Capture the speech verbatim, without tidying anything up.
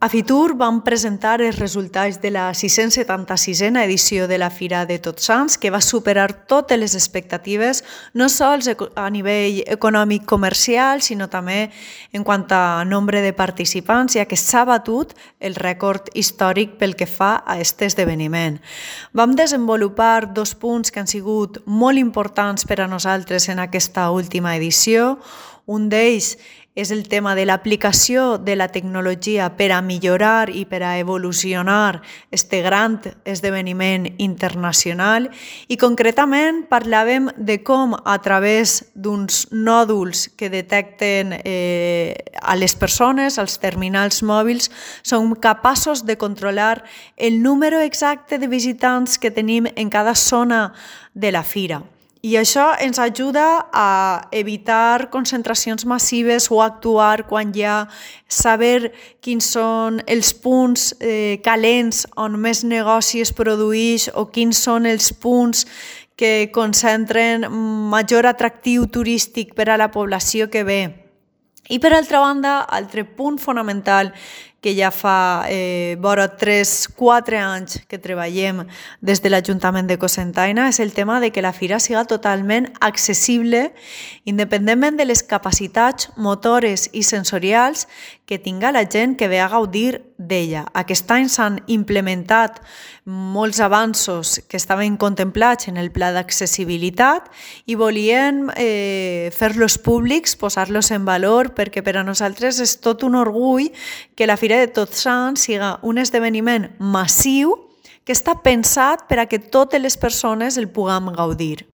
A Fitur vam presentar els resultats de la sis-cents setanta-sisena edició de la Fira de Tots Sants, que va superar totes les expectatives, no sols a nivell econòmic comercial, sinó també en quant a nombre de participants, ja que s'ha batut el rècord històric pel que fa a aquest esdeveniment. Vam desenvolupar dos punts que han sigut molt importants per a nosaltres en aquesta última edició. Un d'ells és el tema de l'aplicació de la tecnologia per a millorar i per a evolucionar aquest gran esdeveniment internacional i concretament parlàvem de com a través d'uns nòduls que detecten eh, a les persones, als terminals mòbils, som capaços de controlar el número exacte de visitants que tenim en cada zona de la fira. I això ens ajuda a evitar concentracions massives o actuar quan hi ha saber quins són els punts eh, calents on més negoci es produeix o quins són els punts que concentren major atractiu turístic per a la població que ve. I per altra banda, altre punt fonamental que ja fa eh, vora tres quatre anys que treballem des de l'Ajuntament de Cocentaina és el tema de que la fira siga totalment accessible, independentment de les capacitats motores i sensorials que tinga la gent que ve a gaudir d'ella. Aquest any s'han implementat molts avanços que estaven contemplats en el pla d'accessibilitat i volien eh, fer-los públics, posar-los en valor, perquè per a nosaltres és tot un orgull que la Fira de Tots Sants siga un esdeveniment massiu que està pensat per a que totes les persones el puguem gaudir.